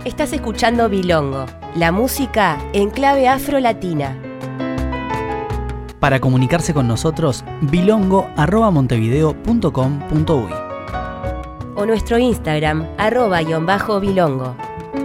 Estás escuchando Bilongo, la música en clave afro-latina. Para comunicarse con nosotros, bilongo@montevideo.com.uy o nuestro Instagram, @bilongo.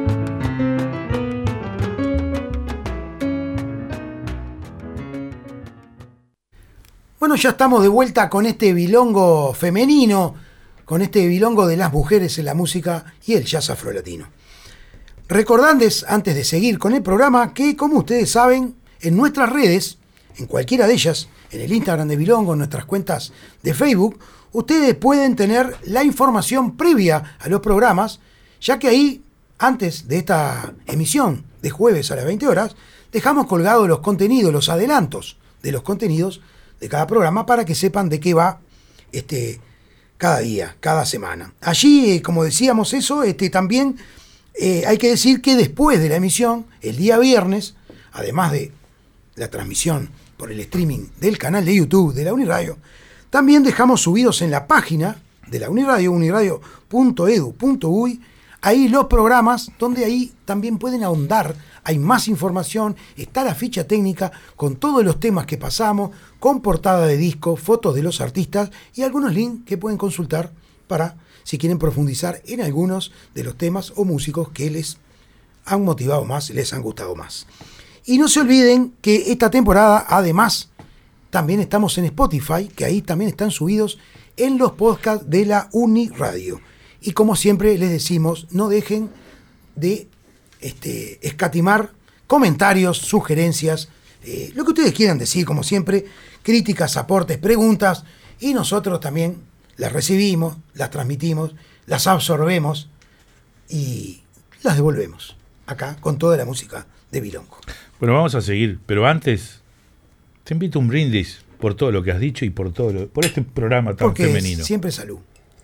Bueno, ya estamos de vuelta con este bilongo femenino, con este bilongo de las mujeres en la música y el jazz afrolatino. Recordándoles, antes de seguir con el programa, que como ustedes saben, en nuestras redes, en cualquiera de ellas, en el Instagram de Bilongo, en nuestras cuentas de Facebook, ustedes pueden tener la información previa a los programas, ya que ahí, antes de esta emisión de jueves a las 20 horas, dejamos colgados los contenidos, los adelantos de los contenidos de cada programa para que sepan de qué va cada día, cada semana. Allí, como decíamos eso, también hay que decir que después de la emisión, el día viernes, además de la transmisión por el streaming del canal de YouTube de la Uniradio, también dejamos subidos en la página de la Uniradio, uniradio.edu.uy, ahí los programas donde ahí también pueden ahondar, hay más información, está la ficha técnica con todos los temas que pasamos, con portada de disco, fotos de los artistas y algunos links que pueden consultar para si quieren profundizar en algunos de los temas o músicos que les han motivado más, les han gustado más. Y no se olviden que esta temporada, además, también estamos en Spotify, que ahí también están subidos en los podcasts de la Uniradio. Y como siempre les decimos, no dejen de escatimar comentarios, sugerencias, lo que ustedes quieran decir, como siempre, críticas, aportes, preguntas, y nosotros también las recibimos, las transmitimos, las absorbemos y las devolvemos acá con toda la música de Bilongo. Bueno, vamos a seguir, pero antes te invito a un brindis por todo lo que has dicho y por este programa tan femenino. Siempre salud.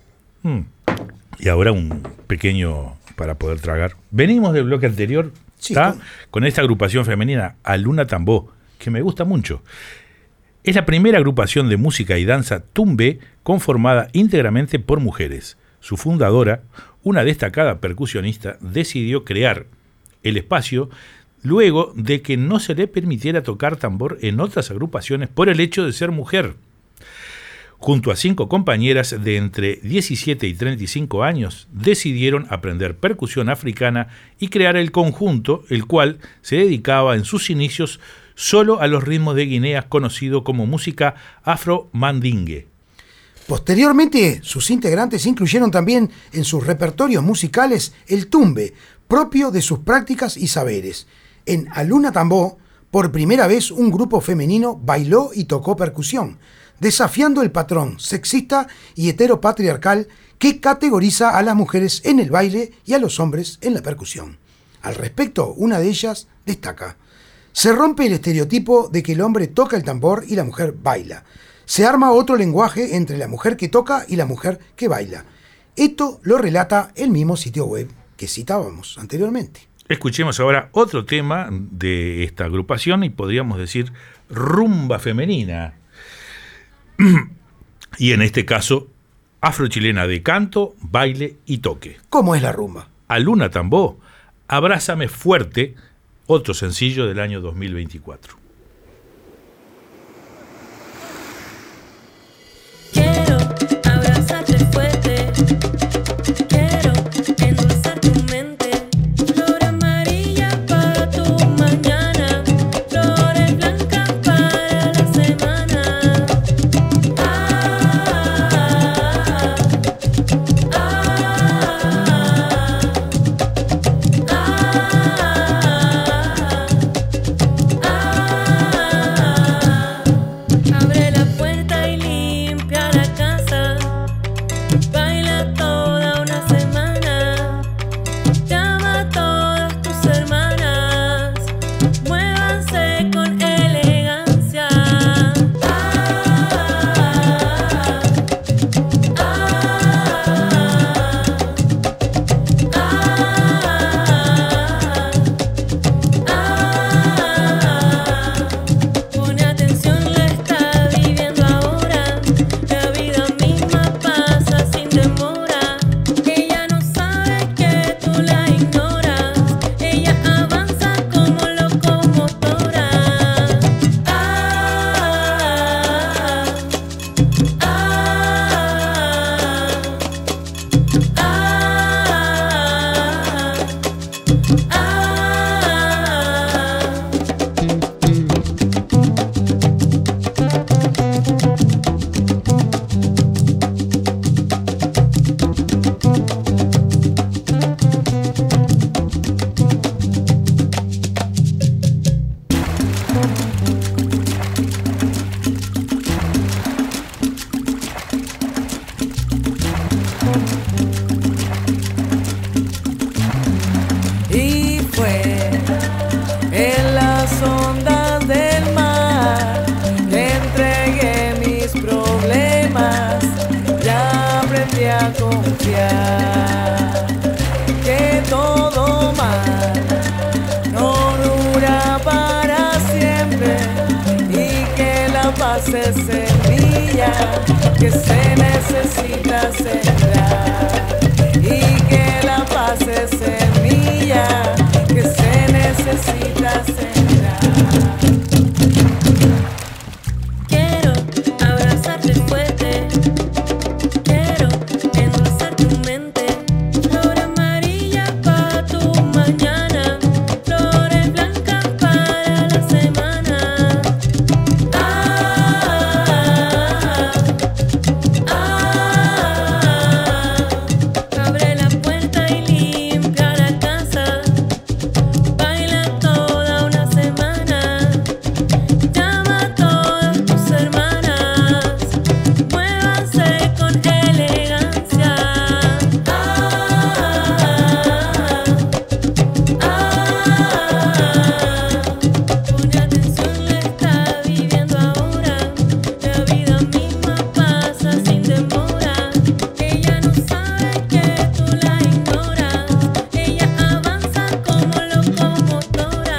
Y ahora un pequeño para poder tragar. Venimos del bloque anterior, sí, con esta agrupación femenina, Aluna Tambó, que me gusta mucho. Es la primera agrupación de música y danza tumbé conformada íntegramente por mujeres. Su fundadora, una destacada percusionista, decidió crear el espacio luego de que no se le permitiera tocar tambor en otras agrupaciones por el hecho de ser mujer. Junto a 5 compañeras de entre 17 y 35 años, decidieron aprender percusión africana y crear el conjunto, el cual se dedicaba en sus inicios solo a los ritmos de Guinea, conocido como música afro-mandingue. Posteriormente, sus integrantes incluyeron también en sus repertorios musicales el tumbe, propio de sus prácticas y saberes. En Aluna Tambó, por primera vez un grupo femenino bailó y tocó percusión, desafiando el patrón sexista y heteropatriarcal que categoriza a las mujeres en el baile y a los hombres en la percusión. Al respecto, una de ellas destaca: se rompe el estereotipo de que el hombre toca el tambor y la mujer baila. Se arma otro lenguaje entre la mujer que toca y la mujer que baila. Esto lo relata el mismo sitio web que citábamos anteriormente. Escuchemos ahora otro tema de esta agrupación y podríamos decir rumba femenina. Y en este caso, afrochilena de canto, baile y toque. ¿Cómo es la rumba? Aluna Tambó, Abrázame Fuerte, otro sencillo del año 2024. Quiero abrazarte fuerte, quiero endulzar tu mente, flor amarilla para tu mañana, flores blancas para la semana. ignorancia, que todo mal no dura para siempre y que la paz es semilla que se necesita sembrar y que la paz es semilla que se necesita sembrar. Quiero abrazarte fuerte, quiero endulzar tu mente, flor amarilla para tu mañana, flores blancas para la semana. Abre la puerta y limpia la casa, baila toda una semana, llama a todas tus hermanas, muévanse con elegancia. Pone atención, la está viviendo ahora, la vida misma pasa sin demora. Ella no sabe que tú la ignoras, ella avanza como locomotora.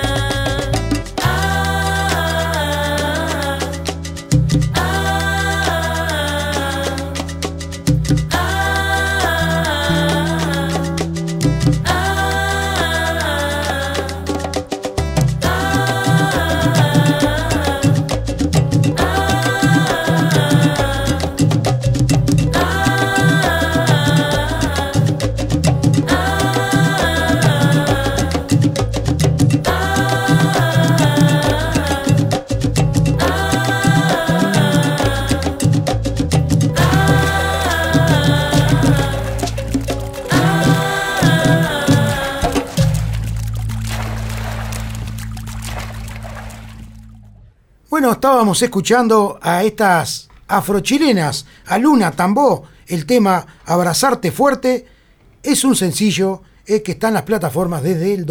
Bueno, estábamos escuchando a estas afrochilenas, a Luna Tambó, el tema Abrazarte Fuerte. Es un sencillo que está en las plataformas desde el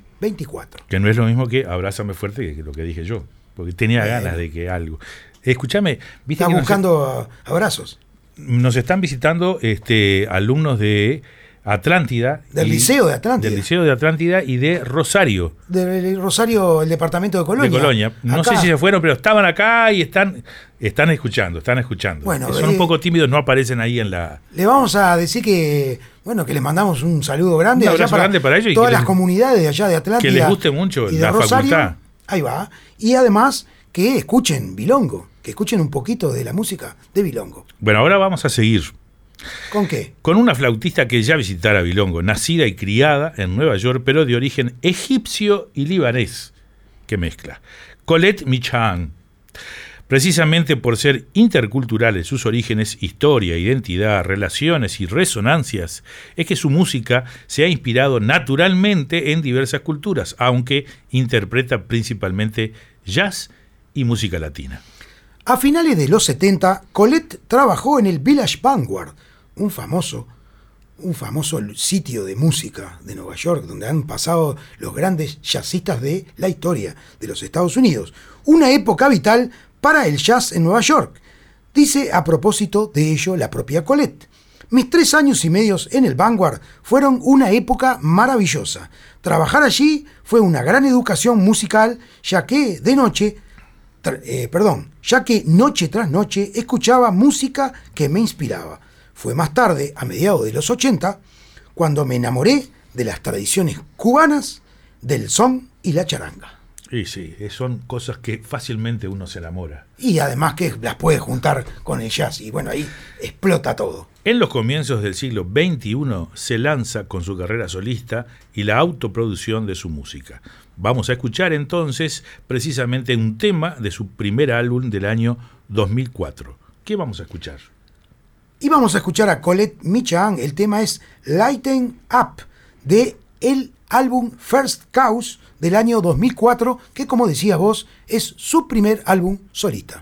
2024. Que no es lo mismo que Abrázame Fuerte, que lo que dije yo, porque tenía ganas de que algo. Escúchame, viste Está que buscando abrazos. nos están visitando alumnos de Atlántida. Del Liceo de Atlántida. Del Liceo de Atlántida y de Rosario. De Rosario, el departamento de Colonia. De Colonia. No Acá. sé si se fueron, pero estaban acá y están escuchando. Bueno, son un poco tímidos, no aparecen ahí en la... Le vamos a decir que les mandamos un saludo grande. Un allá abrazo grande para ellos y todas que las les- comunidades de allá de Atlántida. que les guste mucho y de la Rosario. facultad. Ahí va. Y además que escuchen Bilongo, que escuchen un poquito de la música de Bilongo. Bueno, ahora vamos a seguir ¿Con qué? con una flautista que ya visitara Bilongo, nacida y criada en Nueva York, pero de origen egipcio y libanés. Qué mezcla. Colette Michaan. Precisamente por ser interculturales sus orígenes, historia, identidad, relaciones y resonancias, es que su música se ha inspirado naturalmente en diversas culturas, aunque interpreta principalmente jazz y música latina. A finales de los 70, Colette trabajó en el Village Vanguard, un famoso sitio de música de Nueva York, donde han pasado los grandes jazzistas de la historia de los Estados Unidos. Una época vital para el jazz en Nueva York. Dice a propósito de ello la propia Colette: mis 3 años y medio en el Vanguard fueron una época maravillosa. Trabajar allí fue una gran educación musical, ya que noche tras noche escuchaba música que me inspiraba. Fue más tarde, a mediados de los 80, cuando me enamoré de las tradiciones cubanas, del son y la charanga. Y sí, son cosas que fácilmente uno se enamora. Y además que las puede juntar con el jazz, y bueno, ahí explota todo. En los comienzos del siglo XXI se lanza con su carrera solista y la autoproducción de su música. Vamos a escuchar entonces precisamente un tema de su primer álbum del año 2004. ¿Qué vamos a escuchar? Y vamos a escuchar a Colette Michaan. El tema es Lighten Up, de el álbum First Cause del año 2004, que, como decías vos, es su primer álbum solista.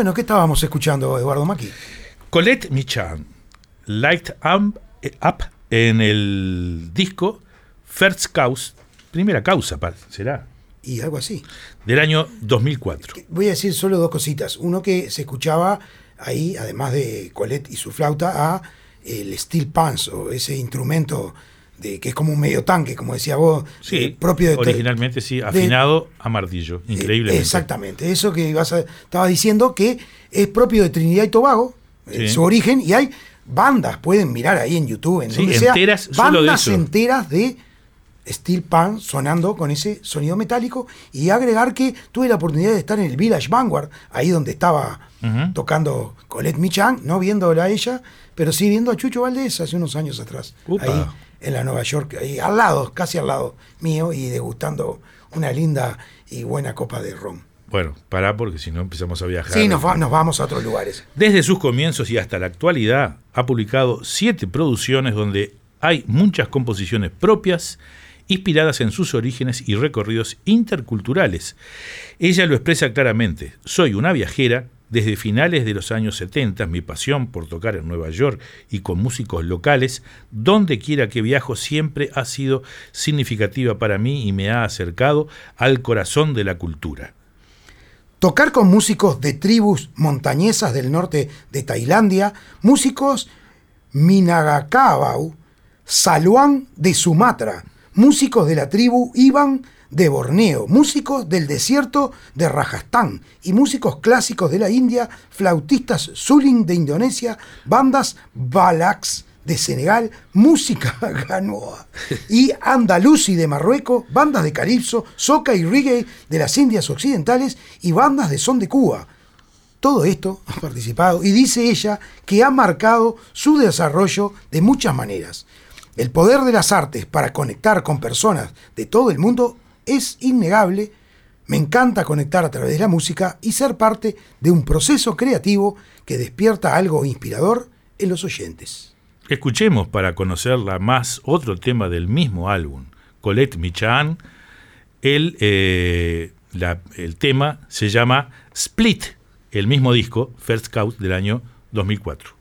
Bueno, ¿qué estábamos escuchando, Eduardo Maki? Colette Michan, Light Up en el disco First Cause, primera causa, será, Y algo así. del año 2004. Voy a decir solo dos cositas. Uno, que se escuchaba ahí, además de Colette y su flauta, a el steel pans, o ese instrumento que es como un medio tanque, como decía vos, Sí, propio de originalmente sí, afinado a martillo, increíblemente. Exactamente, eso que estaba diciendo, que es propio de Trinidad y Tobago, Sí. su origen, y hay bandas, pueden mirar ahí en YouTube, en Sí, donde sea, enteras solo de bandas eso. enteras de steel pan sonando con ese sonido metálico. Y agregar que tuve la oportunidad de estar en el Village Vanguard, ahí donde estaba tocando Colette Michan, no viéndola a ella, pero sí viendo a Chucho Valdés hace unos años atrás. Upa. Ahí en la Nueva York, ahí al lado, casi al lado mío, y degustando una linda y buena copa de ron. Bueno, pará porque si no empezamos a viajar. Sí, nos vamos a otros lugares. Desde sus comienzos y hasta la actualidad, ha publicado 7 producciones donde hay muchas composiciones propias, inspiradas en sus orígenes y recorridos interculturales. Ella lo expresa claramente: soy una viajera. Desde finales de los años 70, mi pasión por tocar en Nueva York y con músicos locales, donde quiera que viajo, siempre ha sido significativa para mí y me ha acercado al corazón de la cultura. Tocar con músicos de tribus montañesas del norte de Tailandia, músicos Minangkabau, Saluang de Sumatra, músicos de la tribu Iban de Borneo, músicos del desierto de Rajastán y músicos clásicos de la India, flautistas Suling de Indonesia, bandas Balaks de Senegal, música ganoa y andalusí de Marruecos, bandas de calipso, soca y reggae de las Indias Occidentales y bandas de son de Cuba. Todo esto ha participado, y dice ella que ha marcado su desarrollo de muchas maneras. El poder de las artes para conectar con personas de todo el mundo es innegable. Me encanta conectar a través de la música y ser parte de un proceso creativo que despierta algo inspirador en los oyentes. Escuchemos, para conocerla más, otro tema del mismo álbum, Colette Michan. El tema se llama Split, el mismo disco, First Cause, del año 2004.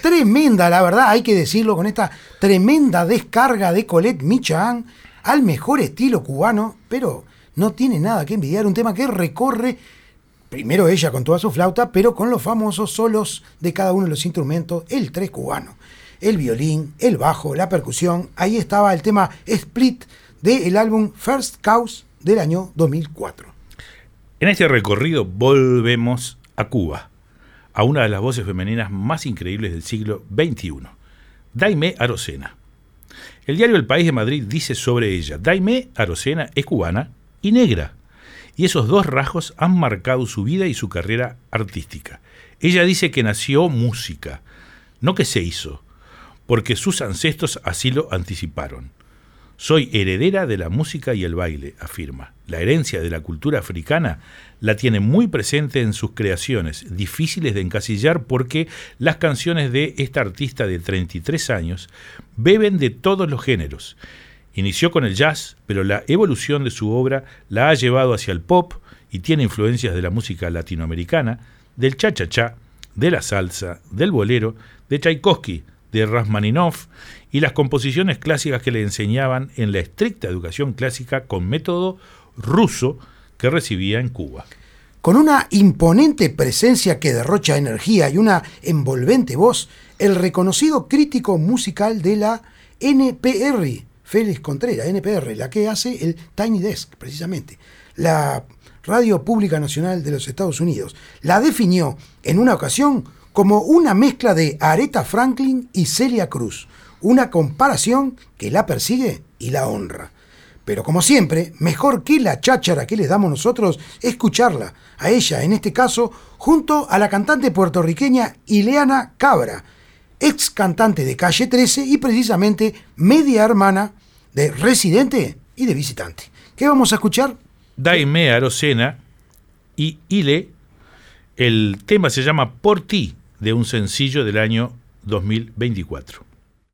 tremenda, la verdad, hay que decirlo, con esta tremenda descarga de Colette Michaan al mejor estilo cubano, pero no tiene nada que envidiar, un tema que recorre primero ella con toda su flauta, pero con los famosos solos de cada uno de los instrumentos, el tres cubano, el violín, el bajo, la percusión. Ahí estaba el tema Split del álbum First Cause del año 2004. En este recorrido volvemos a Cuba, a una de las voces femeninas más increíbles del siglo XXI, Daimé Arocena. El diario El País de Madrid dice sobre ella: Daimé Arocena es cubana y negra, y esos dos rasgos han marcado su vida y su carrera artística. Ella dice que nació música, no que se hizo, porque sus ancestros así lo anticiparon. Soy heredera de la música y el baile, afirma. La herencia de la cultura africana la tiene muy presente en sus creaciones, difíciles de encasillar porque las canciones de esta artista de 33 años beben de todos los géneros. Inició con el jazz, pero la evolución de su obra la ha llevado hacia el pop y tiene influencias de la música latinoamericana, del cha-cha-cha, de la salsa, del bolero, de Tchaikovsky, de Rachmaninoff y las composiciones clásicas que le enseñaban en la estricta educación clásica con método ruso que recibía en Cuba. Con una imponente presencia que derrocha energía y una envolvente voz, el reconocido crítico musical de la NPR, Félix Contreras, NPR, la que hace el Tiny Desk, precisamente, la Radio Pública Nacional de los Estados Unidos, la definió en una ocasión como una mezcla de Aretha Franklin y Celia Cruz, una comparación que la persigue y la honra. Pero como siempre, mejor que la cháchara que les damos nosotros, escucharla, a ella en este caso, junto a la cantante puertorriqueña Ileana Cabra, ex cantante de Calle 13 y precisamente media hermana de Residente y de Visitante. ¿Qué vamos a escuchar? Daimé Arocena y Ile. El tema se llama Por ti, de un sencillo del año 2024.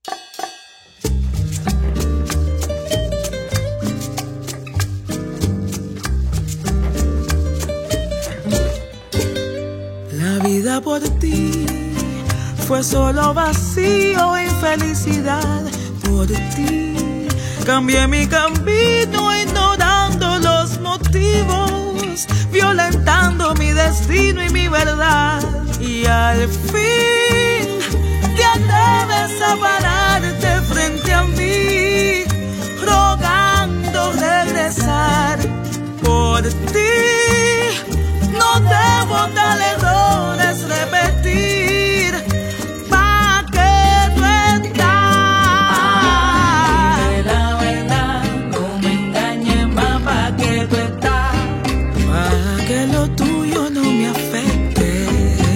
La vida por ti fue solo vacío, infelicidad por ti. Cambié mi camino ignorando los motivos, violentando mi destino y mi verdad. Y al fin te atreves a pararte frente a mí, rogando regresar por ti. No debo tal errores repetir, pa' que tú estás. Dime la verdad, no me engañes más, pa' que tú estás. Pa' que lo tuyo no me afecte.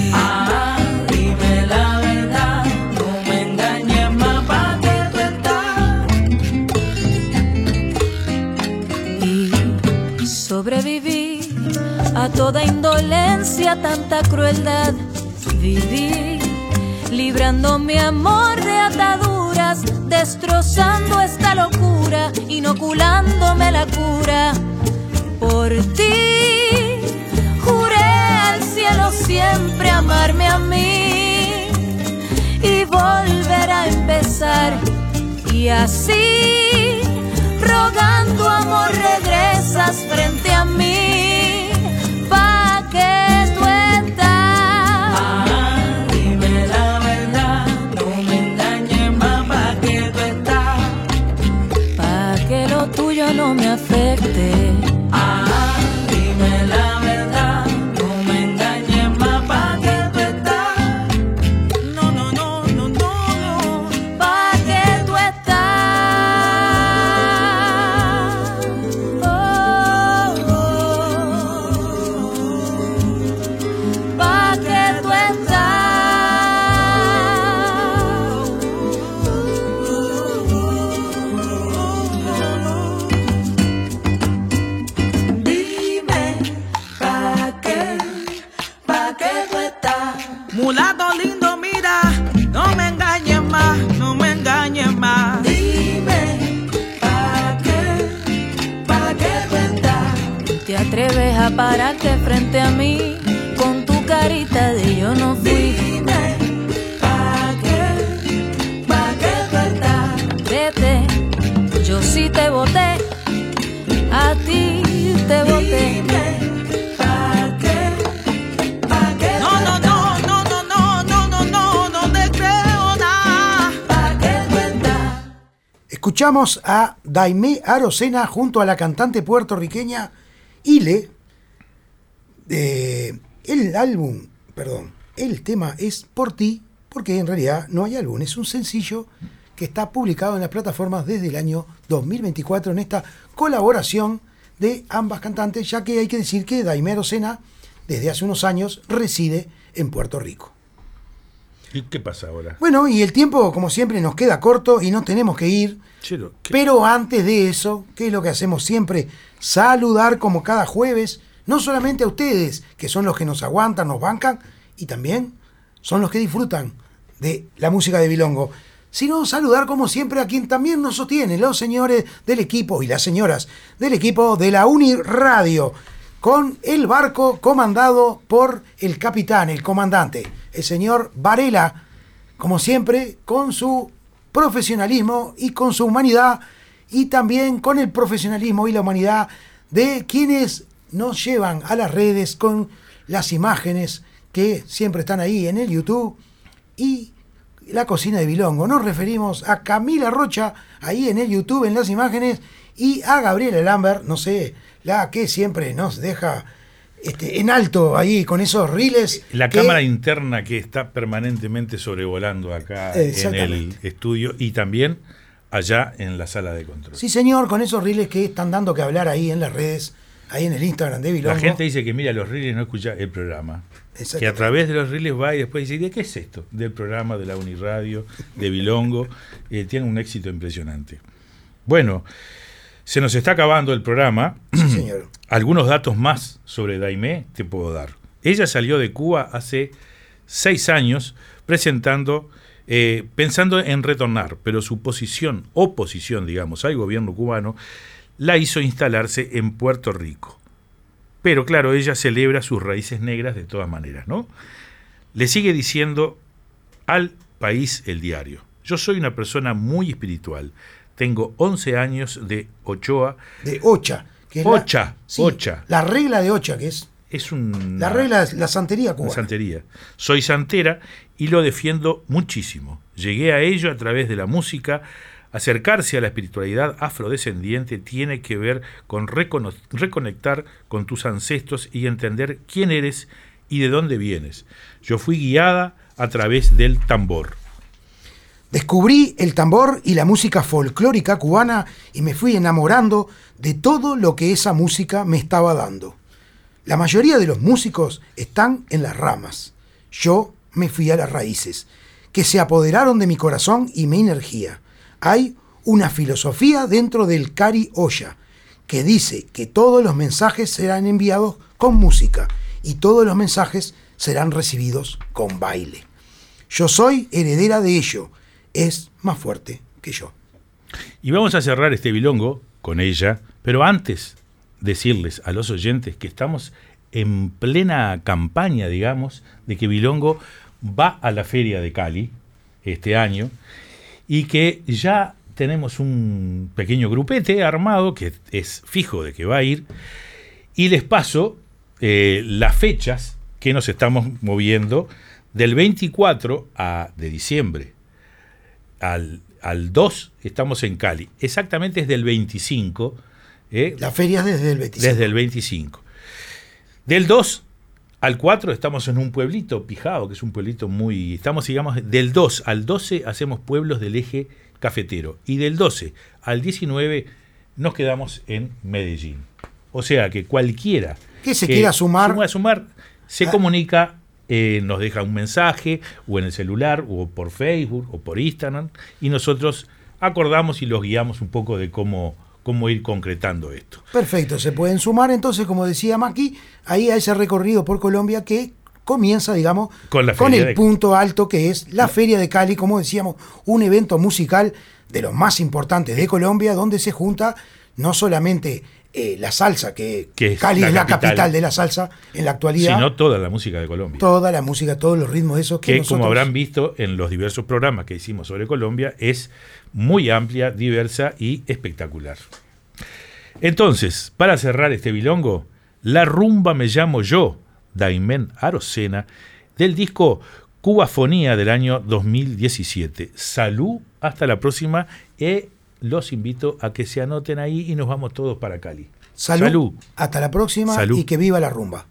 Dime la verdad, no me engañes más, pa' que tú estás. Y sobreviví a toda indolencia, tanta crueldad viví, librando mi amor de ataduras, destrozando esta locura, inoculándome la cura. Por ti juré al cielo siempre amarme a mí y volver a empezar. Y así, rogando amor, regresas frente a mí, pa' que tú estás. Dime la verdad, no me engañes más, pa' que tú estás. Pa' que lo tuyo no me afecte. Dime la verdad, no me engañes más, pa' que tú estás. No, no, no, no, no, no, pa' que tú estás. Pa' que tú estás. Dime, pa' que tú estás. Mulato lindo, mira, no me engañes más, no me engañes más. Dime, pa' que tú estás. Te atreves a pararte frente a mí con tu carita de yo no fui. Dime, pa' que si te boté, a ti te boté. Escuchamos a Daimé Arocena junto a la cantante puertorriqueña Ile. El tema es Por Ti, porque en realidad no hay álbum, es un sencillo que está publicado en las plataformas desde el año 2024 en esta colaboración de ambas cantantes, ya que hay que decir que Daimé Arocena desde hace unos años reside en Puerto Rico. ¿Y qué pasa ahora? Bueno, y el tiempo, como siempre, nos queda corto y nos tenemos que ir. Chelo, Pero antes de eso, ¿qué es lo que hacemos siempre? Saludar como cada jueves, no solamente a ustedes, que son los que nos aguantan, nos bancan, y también son los que disfrutan de la música de Bilongo, sino saludar como siempre a quien también nos sostiene, los señores del equipo y las señoras del equipo de la Uniradio, con el barco comandado por el capitán, el comandante, el señor Varela, como siempre, con su profesionalismo y con su humanidad, y también con el profesionalismo y la humanidad de quienes nos llevan a las redes con las imágenes que siempre están ahí en el YouTube y la cocina de Bilongo. Nos referimos a Camila Rocha ahí en el YouTube en las imágenes y a Gabriela Lambert, no sé, la que siempre nos deja en alto ahí con esos reels. La cámara interna que está permanentemente sobrevolando acá en el estudio y también allá en la sala de control. Sí, señor, con esos reels que están dando que hablar ahí en las redes, ahí en el Instagram de Bilongo. La gente dice que mira los reels, no escucha el programa. Que a través de los reels va y después dice, ¿de qué es esto? Del programa de la Uniradio, de Bilongo. Tiene un éxito impresionante. Bueno, se nos está acabando el programa. Sí, señor. Algunos datos más sobre Daimé te puedo dar. Ella salió de Cuba hace 6 años pensando en retornar, pero su oposición, digamos, al gobierno cubano, la hizo instalarse en Puerto Rico. Pero claro, ella celebra sus raíces negras de todas maneras, ¿no? Le sigue diciendo al País El Diario: yo soy una persona muy espiritual. Tengo 11 años de Ochoa. De Ocha. Que es Ocha. La regla de Ocha, que es la regla de la santería cubana. La santería. Soy santera y lo defiendo muchísimo. Llegué a ello a través de la música. Acercarse a la espiritualidad afrodescendiente tiene que ver con reconectar con tus ancestros y entender quién eres y de dónde vienes. Yo fui guiada a través del tambor. Descubrí el tambor y la música folclórica cubana y me fui enamorando de todo lo que esa música me estaba dando. La mayoría de los músicos están en las ramas. Yo me fui a las raíces, que se apoderaron de mi corazón y mi energía. Hay una filosofía dentro del Cari Olla que dice que todos los mensajes serán enviados con música y todos los mensajes serán recibidos con baile. Yo soy heredera de ello. Es más fuerte que yo. Y vamos a cerrar este Bilongo con ella, pero antes decirles a los oyentes que estamos en plena campaña, digamos, de que Bilongo va a la Feria de Cali este año y que ya tenemos un pequeño grupete armado que es fijo de que va a ir, y les paso las fechas que nos estamos moviendo del 24 de diciembre al 2 estamos en Cali. Exactamente es del 25. La feria es desde el 25. Desde el 25. Del 2 al 4 estamos en un pueblito, Pijao, que es un pueblito muy... Estamos, digamos, del 2 al 12 hacemos pueblos del eje cafetero. Y del 12 al 19 nos quedamos en Medellín. O sea que cualquiera que se quiera sumar, se comunica, nos deja un mensaje, o en el celular, o por Facebook, o por Instagram, y nosotros acordamos y los guiamos un poco de cómo ir concretando esto. Perfecto, se pueden sumar entonces, como decía Maki, ahí a ese recorrido por Colombia que comienza, digamos, con el punto alto que es la Feria de Cali, como decíamos, un evento musical de los más importantes de Colombia, donde se junta no solamente la salsa, que Que es Cali la es la capital. capital de la salsa en la actualidad. Sino toda la música de Colombia. Toda la música, todos los ritmos esos que Que nosotros... como habrán visto en los diversos programas que hicimos sobre Colombia, es muy amplia, diversa y espectacular. Entonces, para cerrar este bilongo, La rumba me llamo yo, Daimén Arocena, del disco Cubafonía del año 2017. Salud, hasta la próxima, y los invito a que se anoten ahí y nos vamos todos para Cali. Salud. Hasta la próxima. Salud. Y que viva la rumba.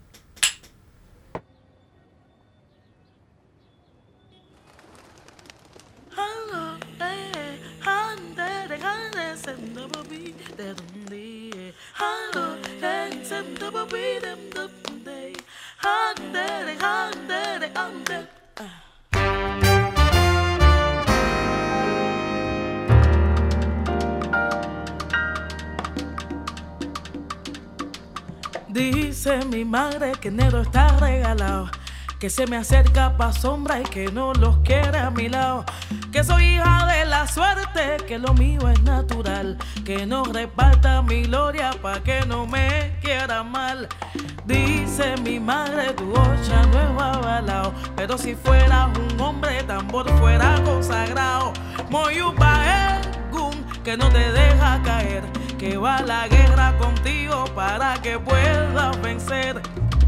Dice mi madre que enero está regalado, que se me acerca pa' sombra y que no los quiere a mi lado, que soy hija de la suerte, que lo mío es natural, que no reparta mi gloria pa' que no me quiera mal. Dice mi madre, tu ocha no es avalao, pero si fueras un hombre tambor fuera consagrado. Moyupa Egun, que no te deja caer, que va a la guerra contigo para que puedas vencer.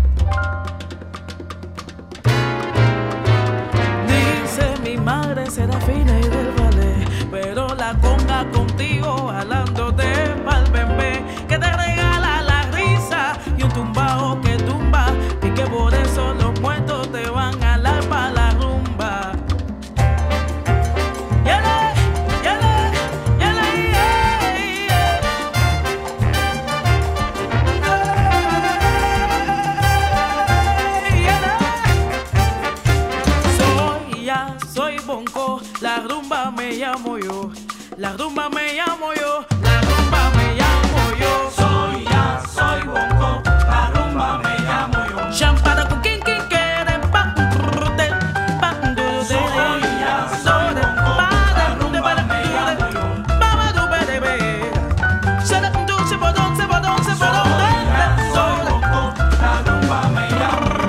Dice mi madre Serafina y del ballet, pero la conga contigo jalándote pa'l bembé, que te regala la risa y un tumbao que tumba, y que por eso los muertos te van a jalar pa' la rumba. Yale, yale, yale, soy bonco, la rumba me llamo yo, la rumba me llamo yo, la rumba me llamo yo. Soy bonco, la rumba me llamo yo. Champara con quien quiere pa de pa de. Soy bonco, la rumba me llamo yo. Baba do bebe. Será tu se podón. Soy bonco, la rumba me llamo yo.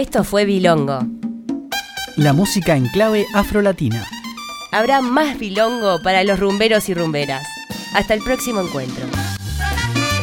Esto fue Bilongo. La música en clave afrolatina. Habrá más bilongo para los rumberos y rumberas. Hasta el próximo encuentro.